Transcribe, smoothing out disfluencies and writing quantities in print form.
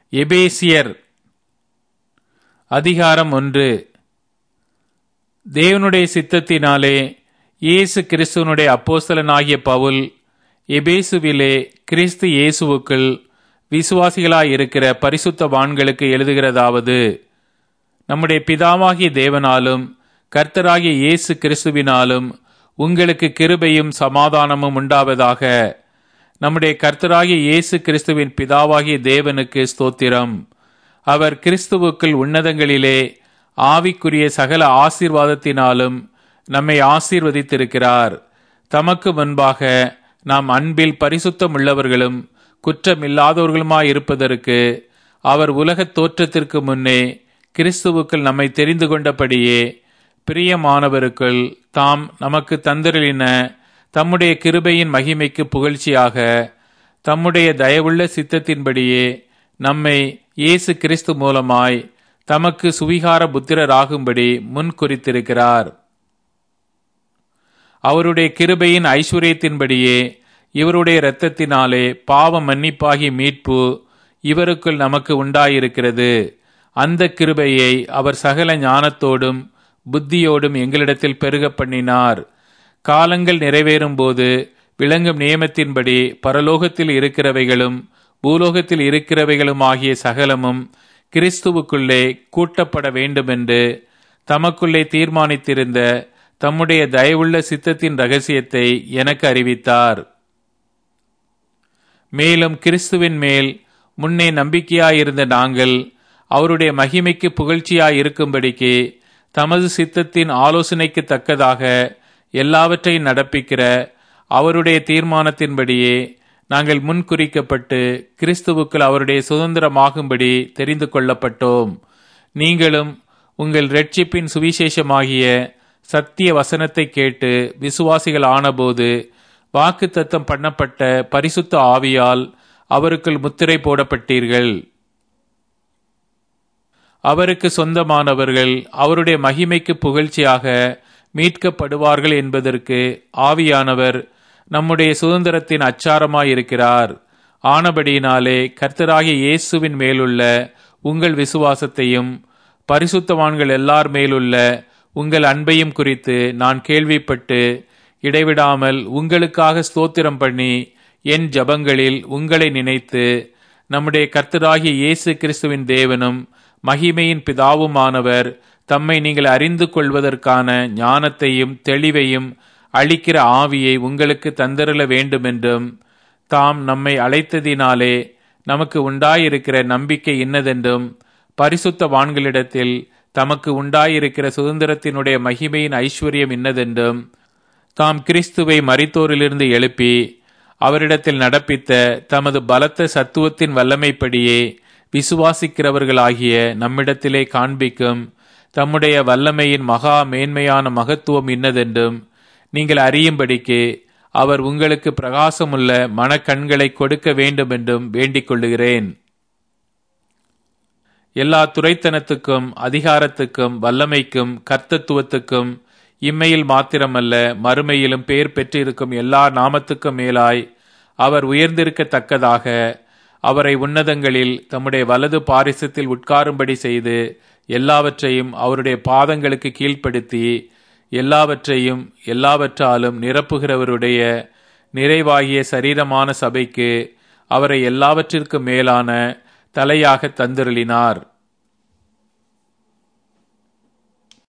எபேசியர் அதிகாரம் 1. தேவனுடைய சித்தத்தினாலே இயேசு கிறிஸ்துவனுடைய அப்போஸ்தலனாகிய பவுல், எபேசுவிலே கிறிஸ்து இயேசுவுக்குள் விசுவாசிகளாயிருக்கிற பரிசுத்தவான்களுக்கு எழுதுகிறதாவது: நம்முடைய பிதாவாகிய தேவனாலும் கர்த்தராகிய இயேசு கிறிஸ்துவினாலும் உங்களுக்கு கிருபையும் சமாதானமும் உண்டாவதாக. நம்முடைய கர்த்தராகிய இயேசு கிறிஸ்துவின் பிதாவாகிய தேவனுக்கு ஸ்தோத்திரம். அவர் கிறிஸ்துவுக்குள் உன்னதங்களிலே ஆவிக்குரிய சகல ஆசீர்வாதத்தினாலும் நம்மை ஆசீர்வதித்திருக்கிறார். தமக்கு முன்பாக நாம் அன்பில் பரிசுத்தம் உள்ளவர்களும் குற்றமில்லாதவர்களுமாயிருப்பதற்கு அவர் உலகத் தோற்றத்திற்கு முன்னே கிறிஸ்துவுக்குள் நம்மை தெரிந்து கொண்டபடியே பிரியமானவருக்குள் தாம் நமக்கு தந்தருளின தம்முடைய கிருபையின் மகிமைக்கு புகழ்ச்சியாக தம்முடைய தயவுள்ள சித்தத்தின்படியே நம்மை இயேசு கிறிஸ்து மூலமாய் தமக்கு சுவிகார புத்திரராகும்படி முன் குறித்திருக்கிறார். அவருடைய கிருபையின் ஐஸ்வர்யத்தின்படியே இவருடைய இரத்தத்தினாலே பாவ மன்னிப்பாகி மீட்பு இவருக்குள் நமக்கு உண்டாயிருக்கிறது. அந்த கிருபையை அவர் சகல ஞானத்தோடும் புத்தியோடும் எங்களிடத்தில் பெருக பண்ணினார். காலங்கள் நிறைவேறும் போது விளங்கும் நியமத்தின்படி பரலோகத்தில் இருக்கிறவைகளும் பூலோகத்தில் இருக்கிறவைகளும் ஆகிய சகலமும் கிறிஸ்துவுக்குள்ளே கூட்டப்பட வேண்டுமென்று தமக்குள்ளே தீர்மானித்திருந்த தம்முடைய தயவுள்ள சித்தத்தின் இரகசியத்தை எனக்கு அறிவித்தார். மேலும் கிறிஸ்துவின் மேல் முன்னே நம்பிக்கையாயிருந்த நாங்கள் அவருடைய மகிமைக்கு புகழ்ச்சியாயிருக்கும்படிக்கு தமது சித்தத்தின் ஆலோசனைக்கு தக்கதாக எல்லாவற்றையும் நடப்பிக்கிற அவருடைய தீர்மானத்தின்படியே நாங்கள் முன்குறிக்கப்பட்டு கிறிஸ்துவுக்குள் அவருடைய சுதந்திரமாகும்படி தெரிந்து கொள்ளப்பட்டோம். நீங்களும் உங்கள் இரட்சிப்பின் சுவிசேஷமாகிய சத்திய வசனத்தை கேட்டு விசுவாசிகள் ஆனபோது வாக்குத்தத்தம் பண்ணப்பட்ட பரிசுத்த ஆவியால் அவருக்குள் முத்திரை போடப்பட்டீர்கள். அவருக்கு சொந்தமானவர்கள் அவருடைய மகிமைக்கு புகழ்ச்சியாக மீட்கப்படுவார்கள் என்பதற்கு ஆவியானவர் நம்முடைய சுதந்திரத்தின் அச்சாரமாயிருக்கிறார். ஆனபடியினாலே கர்த்தராகிய இயேசுவின் மேலுள்ள உங்கள் விசுவாசத்தையும் பரிசுத்தவான்கள் எல்லார் மேலுள்ள உங்கள் அன்பையும் குறித்து நான் கேள்விப்பட்டு இடைவிடாமல் உங்களுக்காக ஸ்தோத்திரம் பண்ணி என் ஜபங்களில் உங்களை நினைத்து நம்முடைய கர்த்தராகிய இயேசு கிறிஸ்துவின் தேவனும் மகிமையின் பிதாவுமானவர் தம்மை நீங்கள் அறிந்து கொள்வதற்கான ஞானத்தையும் தெளிவையும் அளிக்கிற ஆவியை உங்களுக்கு தந்தருள வேண்டுமென்றும் தாம் நம்மை அழைத்ததினாலே நமக்கு உண்டாயிருக்கிற நம்பிக்கை இன்னதென்றும் பரிசுத்தவான்களிடத்தில் தமக்கு உண்டாயிருக்கிற சுதந்திரத்தினுடைய மகிமையின் ஐஸ்வர்யம் இன்னதென்றும் தாம் கிறிஸ்துவை மரித்தோரிலிருந்து எழுப்பி அவரிடத்தில் நடப்பித்த தமது பலத்த சத்துவத்தின் வல்லமைப்படியே விசுவாசிக்கிறவர்களாகிய நம்மிடத்திலே காண்பிக்கும் தம்முடைய வல்லமையின் மகா மேன்மையான மகத்துவம் இன்னதென்றும் நீங்கள் அறியும்படிக்கு அவர் உங்களுக்கு பிரகாசமுள்ள மனக்கண்களை கொடுக்க வேண்டும் என்றும் வேண்டிக் கொள்ளுகிறேன். எல்லா துரைத்தனத்துக்கும் அதிகாரத்துக்கும் வல்லமைக்கும் கர்த்தத்துவத்துக்கும் இம்மையில் மாத்திரமல்ல மறுமையிலும் பெயர் பெற்றிருக்கும் எல்லா நாமத்துக்கும் மேலாய் அவர் உயர்ந்திருக்கத்தக்கதாக அவரை உன்னதங்களில் தம்முடைய வலது பாரிசத்தில் உட்காரும்படி செய்து எல்லாவற்றையும் அவருடைய பாதங்களுக்கு கீழ்ப்படுத்தி எல்லாவற்றையும் எல்லாவற்றாலும் நிரப்புகிறவருடைய நிறைவாகிய சரீரமான சபைக்கு அவரை எல்லாவற்றிற்கும் மேலான தலையாக தந்தருளினார்.